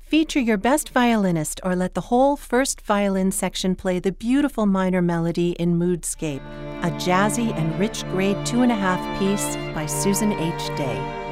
Feature your best violinist or let the whole first violin section play the beautiful minor melody in Moodscape, a jazzy and rich grade 2.5 piece by Susan H. Day.